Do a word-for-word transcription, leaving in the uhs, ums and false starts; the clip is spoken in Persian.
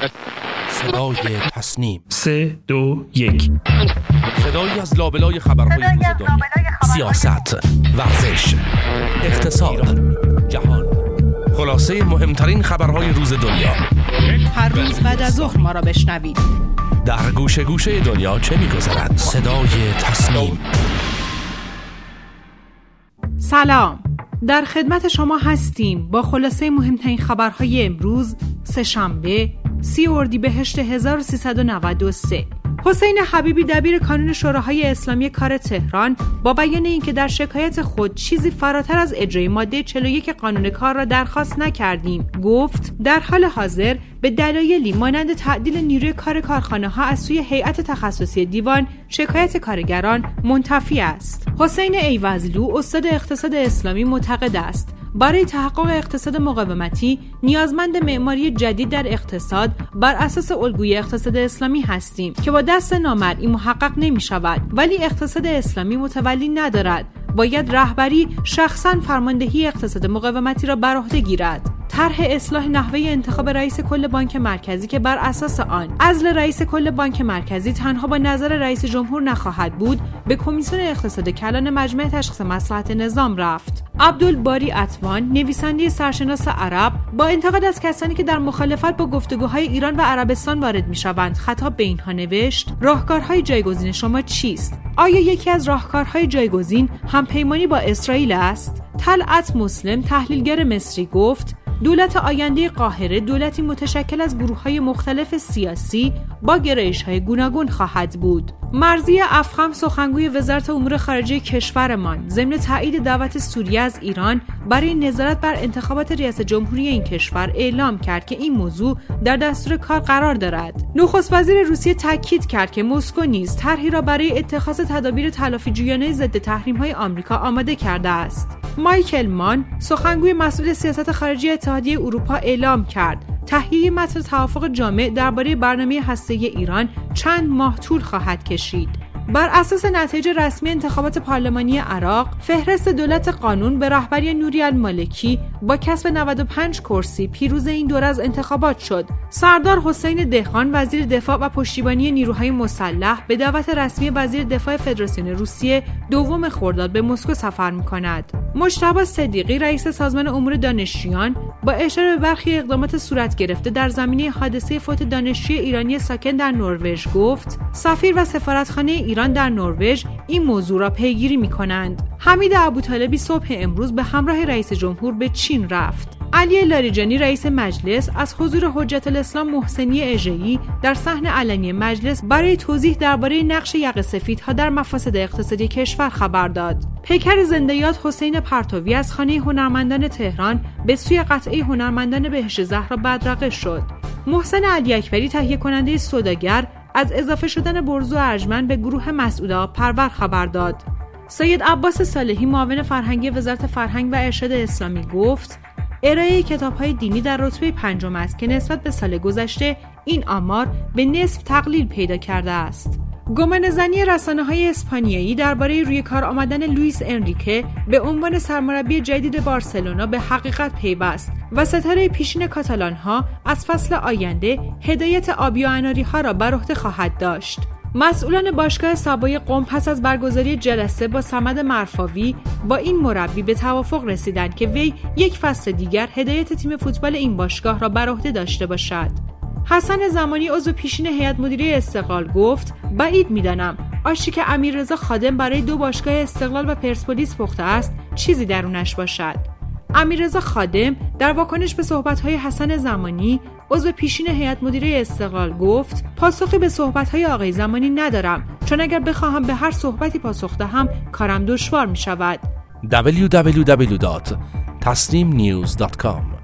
صدای تصنیم. سه دو یک. صدایی از لابلای خبرهای روز دنیا، سیاست، ورزش، اقتصاد، جهان، خلاصه مهمترین خبرهای روز دنیا. هر روز بعد از ظهر ما را بشنوید. در گوشه گوشه دنیا چه می‌گذرد؟ صدای تصنیم. سلام، در خدمت شما هستیم با خلاصه مهمترین خبرهای امروز سه‌شنبه سی اردیبهشت هزار و سیصد و نود و سه. حسین حبیبی دبیر کانون شوراهای اسلامی کار تهران با بیان اینکه در شکایت خود چیزی فراتر از اجرای ماده چهل و یک قانون کار را درخواست نکردیم، گفت در حال حاضر به دلایلی مانند تعدیل نیروی کار کارخانه‌ها از سوی هیئت تخصصی دیوان شکایت کارگران منتفی است. حسین ایوزلو استاد اقتصاد اسلامی معتقد است برای تحقق اقتصاد مقاومتی نیازمند معماری جدید در اقتصاد بر اساس الگوی اقتصاد اسلامی هستیم که با دست نامرئی محقق نمی شود، ولی اقتصاد اسلامی متولی ندارد. باید رهبری شخصاً فرماندهی اقتصاد مقاومتی را بر عهده گیرد. طرح اصلاح نحوه انتخاب رئیس کل بانک مرکزی که بر اساس آن عزل رئیس کل بانک مرکزی تنها با نظر رئیس جمهور نخواهد بود، به کمیسیون اقتصاد کلان مجمع تشخیص مصلحت نظام رفت. عبدالباری اطوان، نویسنده سرشناس عرب، با انتقاد از کسانی که در مخالفت با گفتگوهای ایران و عربستان وارد می‌شوند خطاب به اینها نوشت: راهکارهای جایگزین شما چیست؟ آیا یکی از راهکارهای جایگزین همپیمانی با اسرائیل است؟ طلعت مسلم، تحلیلگر مصری، گفت دولت آینده قاهره دولتی متشکل از گروه‌های مختلف سیاسی با گرایش‌های گوناگون خواهد بود. مرضیه افخم، سخنگوی وزارت امور خارجه کشورمان، ضمن تایید دعوت سوریه از ایران برای نظارت بر انتخابات ریاست جمهوری این کشور، اعلام کرد که این موضوع در دستور کار قرار دارد. نخست وزیر روسیه تاکید کرد که مسکو نیز طرحی را برای اتخاذ تدابیر تلافی جویانه ضد تحریم‌های آمریکا آماده کرده است. مایکل مان، سخنگوی مسئول سیاست خارجی اتحادیه اروپا، اعلام کرد تهیه متن توافق جامع درباره برنامه هسته‌ای ایران چند ماه طول خواهد کشید. بر اساس نتایج رسمی انتخابات پارلمانی عراق، فهرست دولت قانون به رهبری نوری المالکی با کسب نود و پنج کرسی پیروز این دوره از انتخابات شد. سردار حسین دهقان، وزیر دفاع و پشتیبانی نیروهای مسلح، به دعوت رسمی وزیر دفاع فدراسیون روسیه دوم خرداد به مسکو سفر می‌کند. مجتبی صدیقی، رئیس سازمان امور دانشجویان، با اشاره به برخی اقدامات صورت گرفته در زمینه حادثه فوت دانشجوی ایرانی ساکن در نروژ، گفت سفیر و سفارتخانه ایران در نروژ این موضوع را پیگیری می‌کنند. حمید ابوطالبی صبح امروز به همراه رئیس جمهور به چین رفت. علی لاریجانی، رئیس مجلس، از حضور حجت الاسلام محسنی اژه‌ای در صحن علنی مجلس برای توضیح درباره نقش یقه سفیدها در مفاسد اقتصادی کشور خبر داد. پیکر زنده‌یاد حسین پرتوی از خانه هنرمندان تهران به سوی قطعه هنرمندان بهشت زهرا بدرقه شد. محسن علی اکبری، تهیه کننده سوداگر، از اضافه شدن برزو ارجمند به گروه مسعود آب‌پرور خبر داد. سید عباس صالحی، معاون فرهنگی وزارت فرهنگ و ارشاد اسلامی، گفت ارائه کتاب‌های دینی در رتبه پنجم است که نسبت به سال گذشته این آمار به نصف تقلیل پیدا کرده است. گمانه‌زنی رسانه‌های اسپانیایی درباره روی کار آمدن لوئیس انریکه به عنوان سرمربی جدید بارسلونا به حقیقت پیوست و ستاره پیشین کاتالان‌ها از فصل آینده هدایت آبی و اناری‌ها را بر عهده خواهد داشت. مسئولان باشگاه سابای قم پس از برگزاری جلسه با صمد مرفاوی با این مربی به توافق رسیدند که وی یک فصل دیگر هدایت تیم فوتبال این باشگاه را بر عهده داشته باشد. حسن زمانی، عضو پیشین هیئت مدیره استقلال، گفت بعید می‌دانم آشی که امیررضا خادم برای دو باشگاه استقلال و پرسپولیس پخته است چیزی درونش باشد. امیررضا خادم در واکنش به صحبت‌های حسن زمانی، عضو پیشین هیئت مدیره استقلال، گفت پاسخی به صحبت‌های آقای زمانی ندارم، چون اگر بخواهم به هر صحبتی پاسخ دهم کارم دشوار می‌شود. دبلیو دبلیو دبلیو دات تصنیم نیوز دات کام